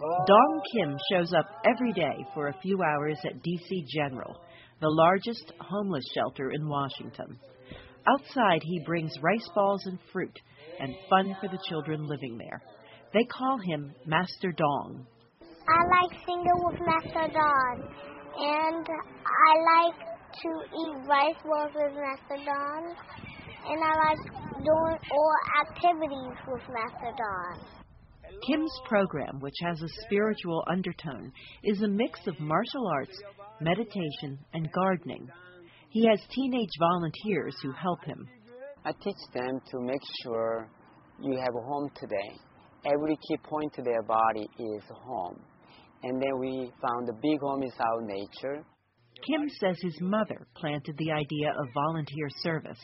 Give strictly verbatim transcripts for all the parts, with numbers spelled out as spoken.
Dong Kim shows up every day for a few hours at D C General, the largest homeless shelter in Washington. Outside, he brings rice balls and fruit and fun for the children living there. They call him Master Dong. I like singing with Master Dong, and I like to eat rice balls with Master Dong, and I like doing all activities with Master Dong. Kim's program, which has a spiritual undertone, is a mix of martial arts, meditation, and gardening. He has teenage volunteers who help him. I teach them to make sure you have a home today. Every key point to their body is home. And then we found the big home is our nature. Kim says his mother planted the idea of volunteer service.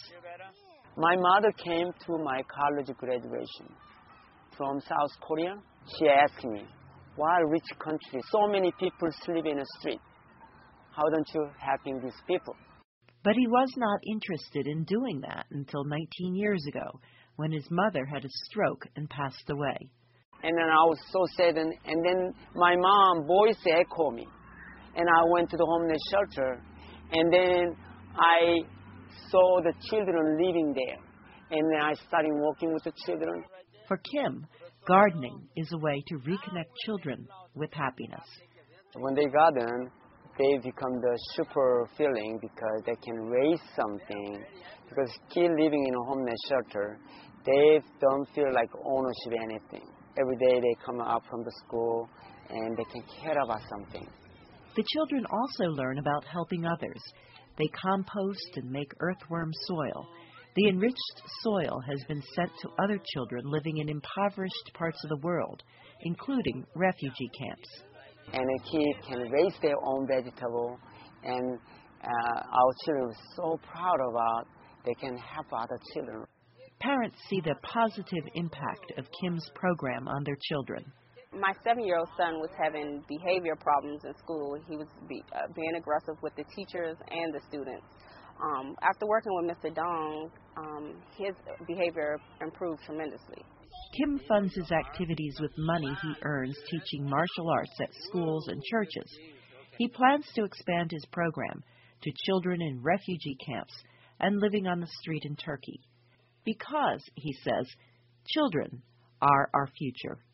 My mother came to my college graduation from South Korea. She asked me, why rich country, so many people sleep in the street? How don't you helping these people? But he was not interested in doing that until nineteen years ago, when his mother had a stroke and passed away. And then I was so sad, and, and then my mom voice echoed me. And I went to the homeless shelter, and then I saw the children living there. And then I started working with the children. For Kim, gardening is a way to reconnect children with happiness. When they garden, they become the super feeling because they can raise something. Because kids living in a homeless shelter, they don't feel like ownership of anything. Every day they come up from the school and they can care about something. The children also learn about helping others. They compost and make earthworm soil. The enriched soil has been sent to other children living in impoverished parts of the world, including refugee camps. And a kid can raise their own vegetable, and uh, our children are so proud about they can help other children. Parents see the positive impact of Kim's program on their children. My seven-year-old son was having behavior problems in school. He was be, uh, being aggressive with the teachers and the students. Um, after working with Mister Dong, um, his behavior improved tremendously. Kim funds his activities with money he earns teaching martial arts at schools and churches. He plans to expand his program to children in refugee camps and living on the street in Turkey. Because, he says, children are our future.